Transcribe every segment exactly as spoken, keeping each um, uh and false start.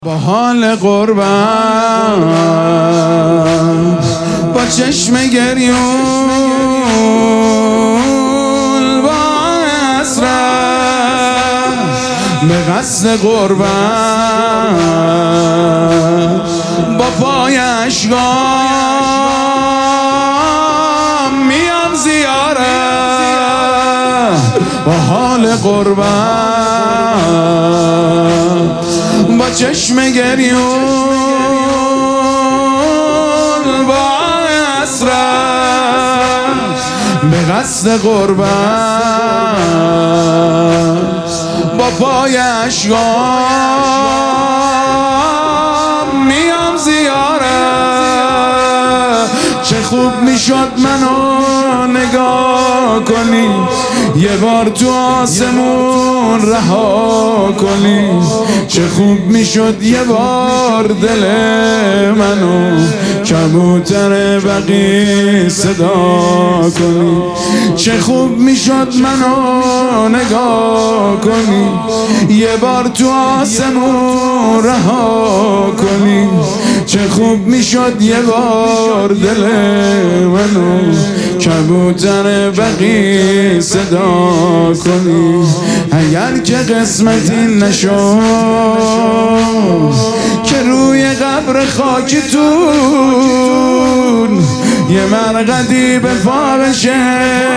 با حال قربت با چشم گریون با حسرت به قصد قربت با پای اشکام میام زیارت با حال قربت با چشم گریون با حسرت به قصد قربت با پای اشکام میام زیارت. چه خوب میشد منو نگاه کنی یه بار تو آسمون رها کنی. چه خوب میشد یه بار دل منو کبوتر بقی صدا کنی. چه خوب میشد منو نگاه کنی یه بار تو آسمون رها کنی. چه خوب میشد یه بار دل منو کبوتر بقی صدا کنی. اگر که قسمتی نشد که روی قبر خاکتون یه مرقدی به پا بشه،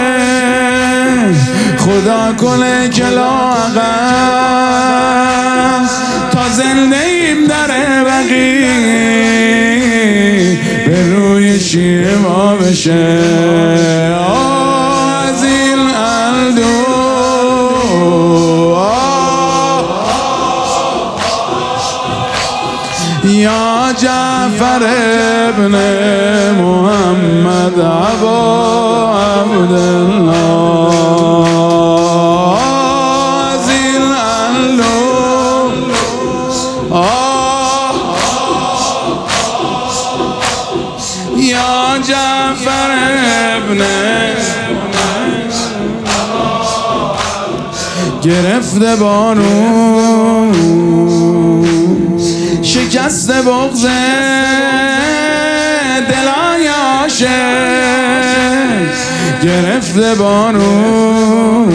خدا کنه که لااقل تا زنده ایم در بقی به روی شیعه ما بشه. از این الدو یا جعفر ابن محمد ابا عبدالله از این الدو یا جعفر ابن گرفته بانو شکست بغض دلای عاشق گرفته بانو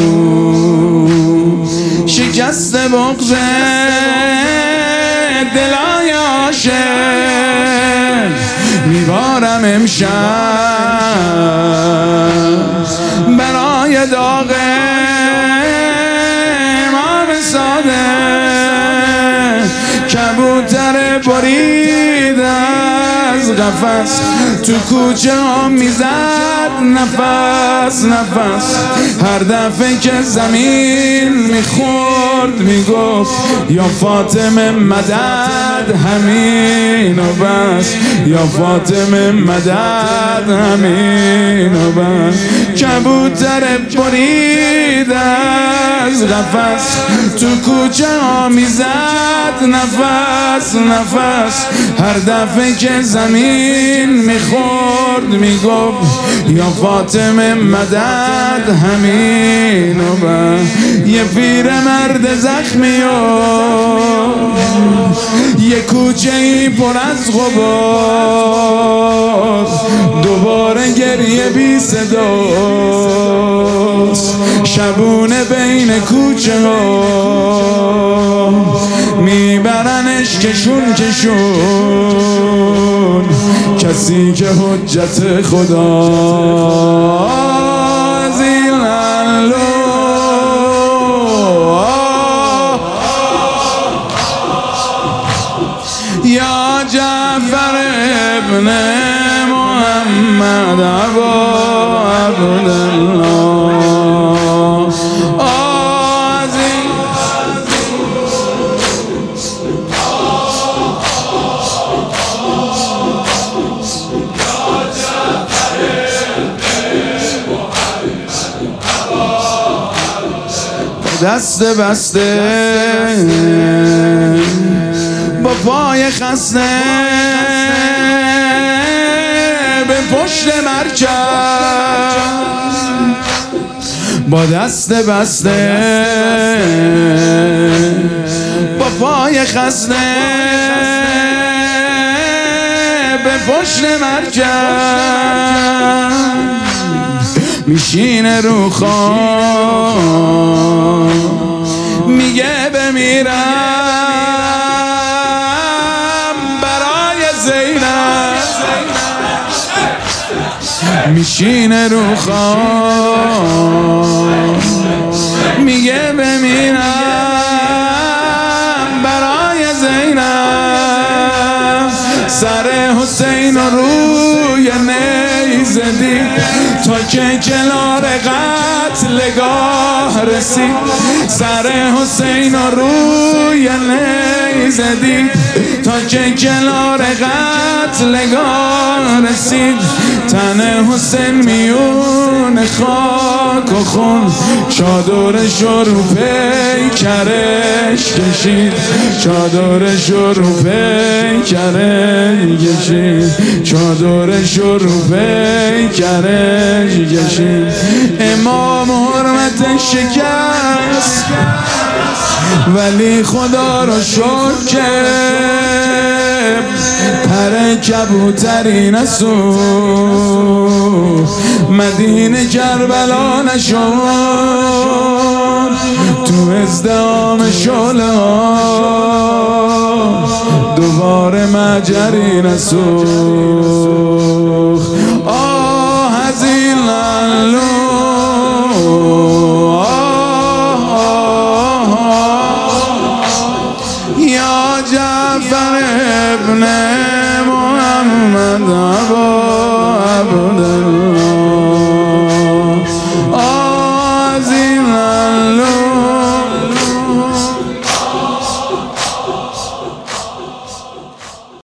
شکست بغض دلای عاشق. میبارم امشب برای داغ امام صادق کبوتر برید از قفس تو کوچه ها میزد نفس نفس. هر دفعه که زمین میخورد میگفت یا فاطمه مدد همین و بس، یا فاطمه مدد همین و بس. کبوتر برید از قفس تو کوچه ها میزد نفس نفس. هر دفعه که زمین میخورد میگفت یا فاطمه مدد همین و بس. یه پیر مرد زخمی و یه کوچه ای پر از غبار دوباره گریه بی صداست. شبونه بین کوچه ها میبرنش کشون کشون کسی که حجت خدا از این الو یا جعفر ابن محمد ابا عبدالله دست بسته با پای خسته به پشت مرکب با دست بسته با پای خسته به پشت مرکب میشینه رو خواب میگه بمیرم برای زینب میشینه رو خواب میگه بمیرم برای زینب سر حسین رو روی نیزه دید تا که کنار قتلگاه رسید سر حسین رو روی نیزه دید تا که کنار قتلگاه رسید تن حسین میون خاک و خون چادرش رو پیکرش کشید چادرش رو پیکرش کشید چادرش رو پیکرش کشید امام حرمتش شکست ولی خدا رو شکر که پر کبوتری نسوخت مدینه کربلا نشد تو ازدحام شعله ها دوباره مجری نسوخت آه از این لالو یا جعفر ابن محمد